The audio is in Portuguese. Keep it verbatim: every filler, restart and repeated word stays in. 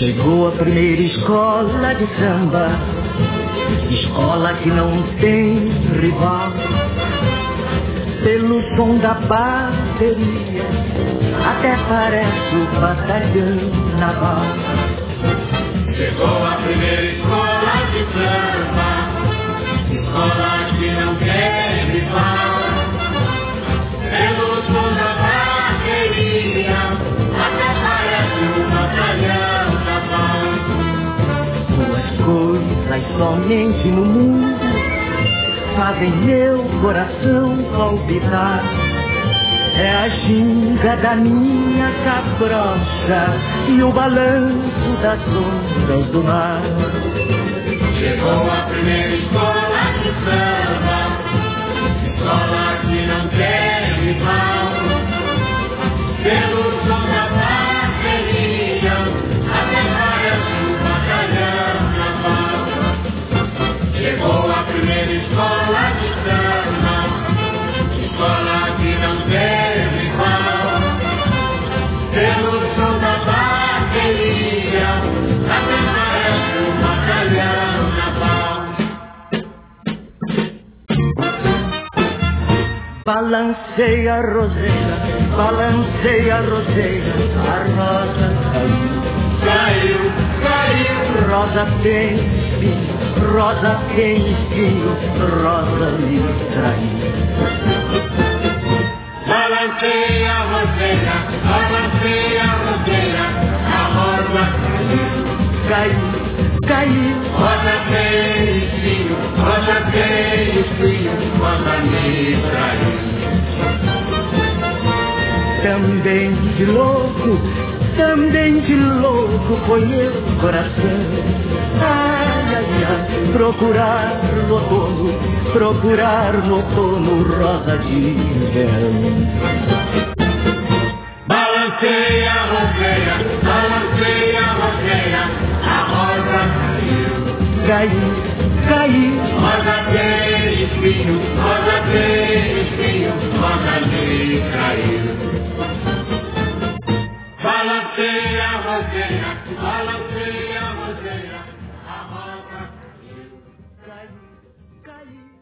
Chegou a primeira escola de samba, escola que não tem rival. Pelo som da bateria, até parece o batalhão naval. Chegou a primeira escola de samba, escola que não tem rival. Pelo som da bateria, até parece um batalhão naval. Duas coisas somente no mundo fazem meu coração palpitar. É a ginga da minha cabrocha e o balanço das ondas do mar. Chegou a primeira escola de samba, escola que não tem rival. Pelo som da bateria, até parece um batalhão naval. Chegou a primeira escola de samba, escola que não tem rival. Pelo som da bateria, até parece um batalhão naval. Balanceia a roseira, balanceia a roseira, a rosa caiu. Caiu, caiu, Rosa tem espinho, rosa tem espinho, rosa me traiu. balanceia a roseira, balanceia a roseira, a rosa caiu. Caiu, caiu, Rosa tem espinho, rosa tem espinho, rosa me traiu. também de louco, também de louco foi meu coração. Ai, ai, ai, procurar no outono, procurar no outono rosa de verão. Balanceia a roseira, balanceia a roseira, a rosa caiu. Caiu, caiu, Rosa tem espinho, rosa tem espinho, rosa me traiu. Balanceia a roseira, balanceia a roseira, a rosa caiu. caiu, caiu.